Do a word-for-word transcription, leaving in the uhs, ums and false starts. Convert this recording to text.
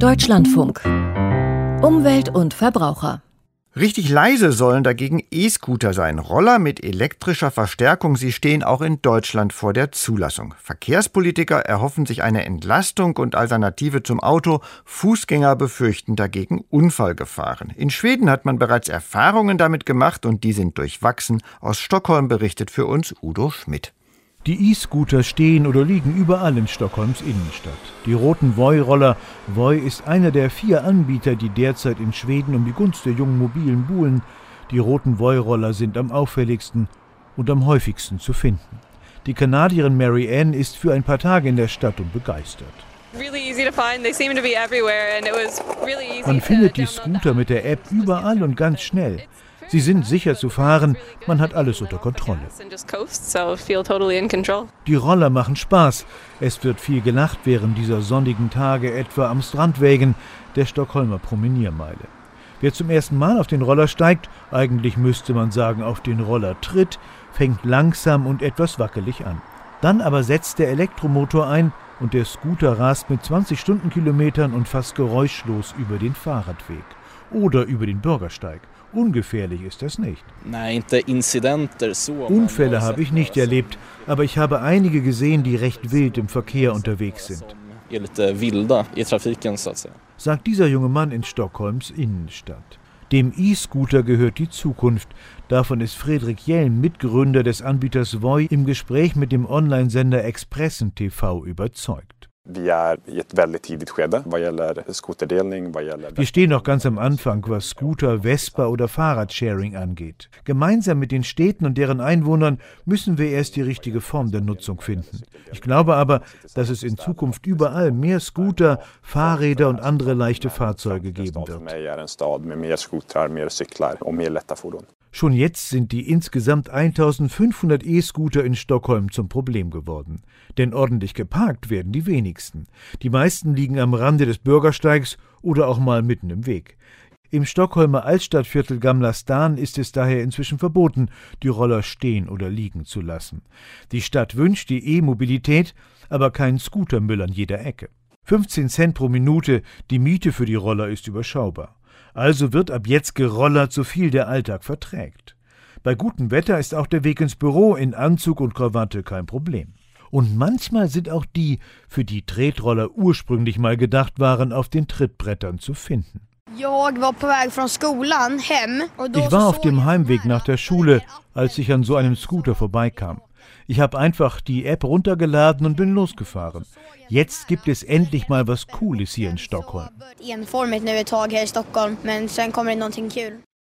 Deutschlandfunk. Umwelt und Verbraucher. Richtig leise sollen dagegen E-Scooter sein. Roller mit elektrischer Verstärkung, sie stehen auch in Deutschland vor der Zulassung. Verkehrspolitiker erhoffen sich eine Entlastung und Alternative zum Auto. Fußgänger befürchten dagegen Unfallgefahren. In Schweden hat man bereits Erfahrungen damit gemacht und die sind durchwachsen. Aus Stockholm berichtet für uns Udo Schmidt. Die E-Scooter stehen oder liegen überall in Stockholms Innenstadt. Die roten Voi-Roller. Voi ist einer der vier Anbieter, die derzeit in Schweden um die Gunst der jungen Mobilen buhlen. Die roten Voi-Roller sind am auffälligsten und am häufigsten zu finden. Die Kanadierin Mary Ann ist für ein paar Tage in der Stadt und begeistert. Man findet die Scooter mit der App überall und ganz schnell. Sie sind sicher zu fahren, man hat alles unter Kontrolle. Die Roller machen Spaß. Es wird viel gelacht während dieser sonnigen Tage, etwa am Strandwegen der Stockholmer Promeniermeile. Wer zum ersten Mal auf den Roller steigt, eigentlich müsste man sagen auf den Roller tritt, fängt langsam und etwas wackelig an. Dann aber setzt der Elektromotor ein und der Scooter rast mit zwanzig Stundenkilometern und fast geräuschlos über den Fahrradweg oder über den Bürgersteig. Ungefährlich ist das nicht. Unfälle habe ich nicht erlebt, aber ich habe einige gesehen, die recht wild im Verkehr unterwegs sind, sagt dieser junge Mann in Stockholms Innenstadt. Dem E-Scooter gehört die Zukunft. Davon ist Fredrik Hjelm, Mitgründer des Anbieters Voi, im Gespräch mit dem Online-Sender Expressen T V überzeugt. Wir stehen noch ganz am Anfang, was Scooter, Vespa oder Fahrradsharing angeht. Gemeinsam mit den Städten und deren Einwohnern müssen wir erst die richtige Form der Nutzung finden. Ich glaube aber, dass es in Zukunft überall mehr Scooter, Fahrräder und andere leichte Fahrzeuge geben wird. Schon jetzt sind die insgesamt eintausendfünfhundert E-Scooter in Stockholm zum Problem geworden. Denn ordentlich geparkt werden die wenigsten. Die meisten liegen am Rande des Bürgersteigs oder auch mal mitten im Weg. Im Stockholmer Altstadtviertel Gamla Stan ist es daher inzwischen verboten, die Roller stehen oder liegen zu lassen. Die Stadt wünscht die E-Mobilität, aber keinen Scootermüll an jeder Ecke. fünfzehn Cent pro Minute, die Miete für die Roller ist überschaubar. Also wird ab jetzt gerollert, so viel der Alltag verträgt. Bei gutem Wetter ist auch der Weg ins Büro in Anzug und Krawatte kein Problem. Und manchmal sind auch die, für die Tretroller ursprünglich mal gedacht waren, auf den Trittbrettern zu finden. Ich war auf dem Heimweg nach der Schule, als ich an so einem Scooter vorbeikam. Ich habe einfach die App runtergeladen und bin losgefahren. Jetzt gibt es endlich mal was Cooles hier in Stockholm.